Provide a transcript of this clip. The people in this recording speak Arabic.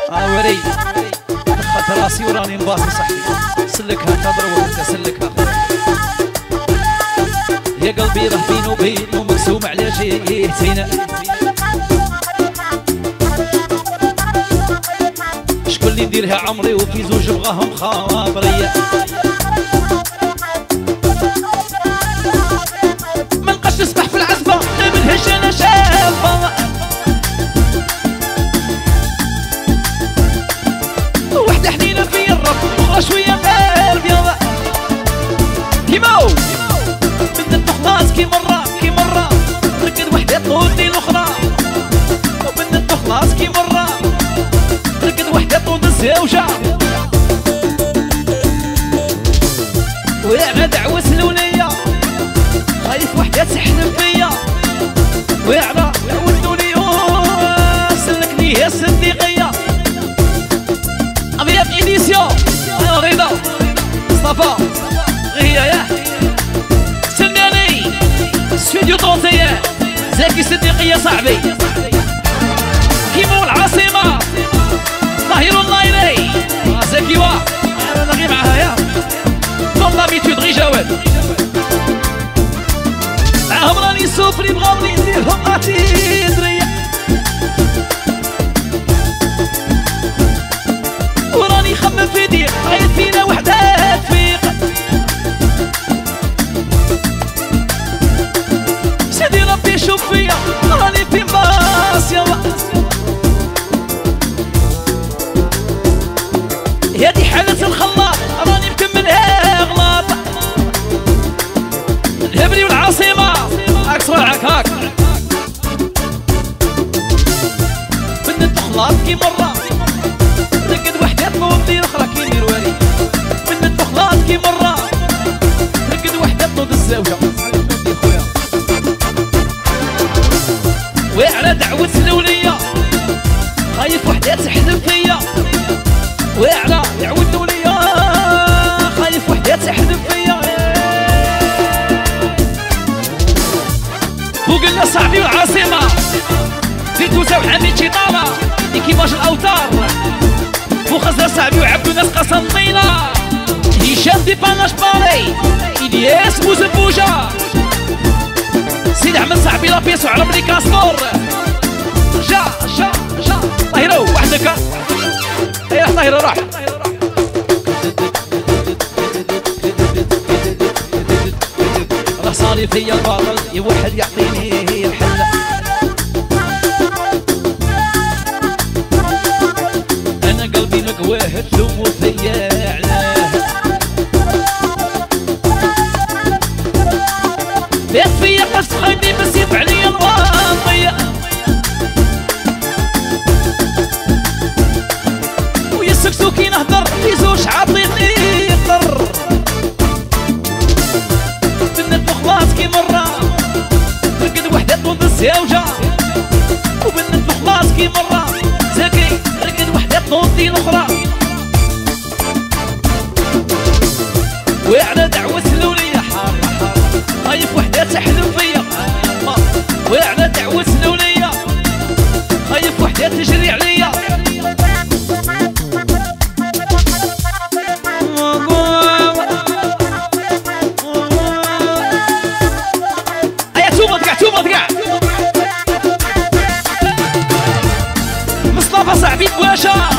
وري دخلت راسي وراني نباصي صحتي. سلكها تضرب وانت سلكها. يا قلبي راه بيني وبينه مقسوم على جهتين. شكون اللي يديرها عمري وفي زوج بغاهم خابرية. ما نبقاش نسبح في العزبة لا منهش انا شابة. وحدة حنينة في الرب وغا شوية قلب يابا. كيماو بدنا خلاص كي مرة رقد وحدة طولني الأخرى. وبدنا خلاص كي مرة رقد وحدة طول الزوجة. وأنا دعوة سلولية خايف وحدة تحلم فيا. وأنا دعوة سلولية سلكني يا صديقية. أبيض إديسيون رضا مصطفى غيا يا سلماني استوديو 31 زكي صديقية صاحبي. كيمو العاصمة طاهر النايري زكي وا أنا غير معاها يا كوم لابيتود غي جواد. معاهم راني سوفري بغاوني نديرهم عتيدرية. وراني نخمم في ديك عيط فينا وحدة تفيق. سيدي ربي شوف فيا راني في باس يابا. هادي حالة الخلاط راني مكملها غلاط. الهبري والعاصمة هاك صراحك هاك. بنت خلاط كي مرة رقد وحدة طول لي الأخرى كي ندير والي. بنت خلاط كي مرة رقد وحدة طول الزوجة. وعلى دعوة سلولية خايف وحدة تحلم فيا. وعلى دعوة سلولية خايف وحدة تحلم فيا. وقلنا صاحبي العاصمة في توسع وحميد شيطانة إكيباج الأوتار. وخزر صاحبي وعبدو ناس قسم طيلة. هشام دي باناش باري إلياس بوزبوجة. سيدي أحمد صاحبي لابيس وعلى أمريكا سطور. جا طاهرو وحدك يا طاهرو روح. راه صاري فيا الباطل يا واحد يعطيني الحل. أنا قلبي مقواه تلومو فيا علاه. بيت فيا قص خايبي بس يفعلي الواطية. ويسكسوكي نهضر في زوج عاطيني قر. بنت خلاص كي مرة رقد وحدة طول الزوجة. وبنت خلاص كي مرة زكي رقد وحدة طول دي الأخرى. وعلى دعوة سلولية حارة خايف وحدة تحلم فيا. وعلى دعوة سلولية خايف وحدة تجري عليا. أيا توبط قاع مصطفى صاحبي بواشا.